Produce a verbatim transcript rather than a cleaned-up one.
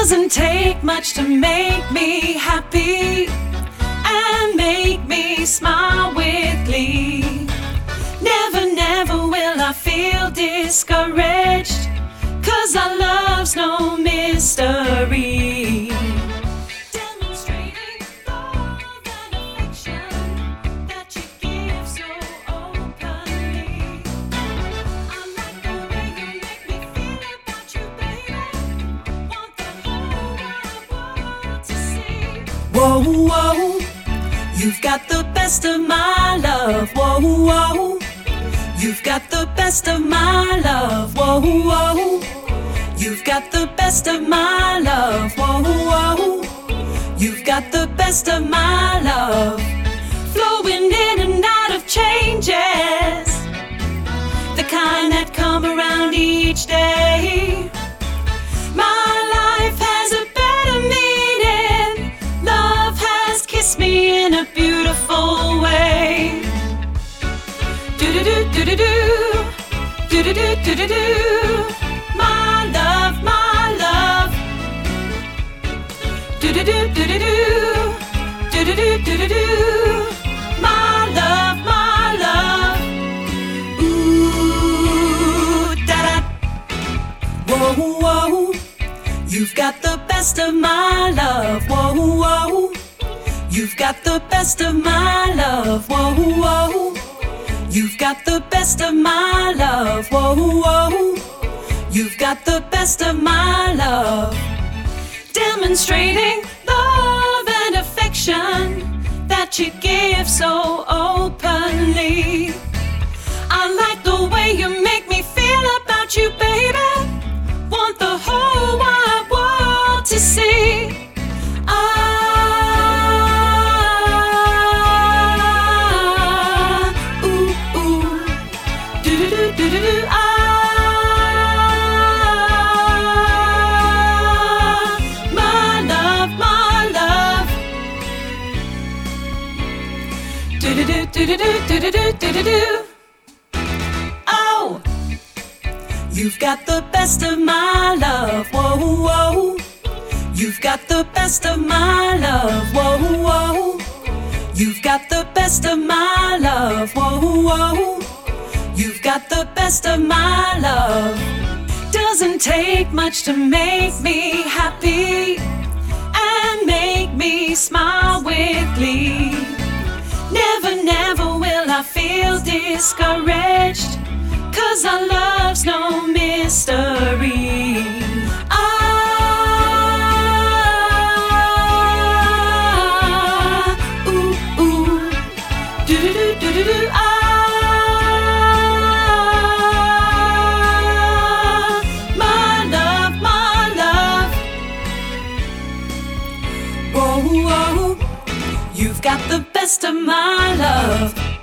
Doesn't take much to make me happy and make me smile with glee. Never, never will I feel discouraged, 'cause our love's no mystery. Demonstrating love and affection that you give so openly. I like the way you make me feel about you, baby. Want the whole wide world to see. Whoa, whoa, you've got the best of my love. Whoa, whoa, you've got the best of my love. Whoa, whoa, you've got the best of my love. Whoa, whoa, you've got the best of my love. Flowing in and out of changes, the kind that come around each day. My life has a better meaning. Love has kissed me in a beautiful way. Do-do-do, do-do-do, do-do-do, do-do-do. My love, my love. Do-do-do, do-do-do, do-do-do, do-do-do. My love, my love. Ooh, da-da. Whoa, whoa, you've got the best of my love. Whoa, whoa, you've got the best of my love. Whoa, whoa, you've got the best of my love. Whoa, whoa, you've got the best of my love. Demonstrating love and affection that you give so openly. I like the way you make me feel about you, baby. Want the whole wide world to see. Ah, ooh, ooh, do-do-do, do-do-do, ah. Do-do-do-do-do-do-do-do-do. Oh, you've got the best of my love. Whoa, whoa, you've got the best of my love. Whoa, whoa, you've got the best of my love. Whoa, whoa, you've got the best of my love. Doesn't take much to make me happy and make me smile with glee. Never, never will I feel discouraged, 'cause our love's no mystery. Ah, ooh, ooh, do-do-do, do-do-do, ah. My love, my love. Whoa, whoa, you've got the best of my love.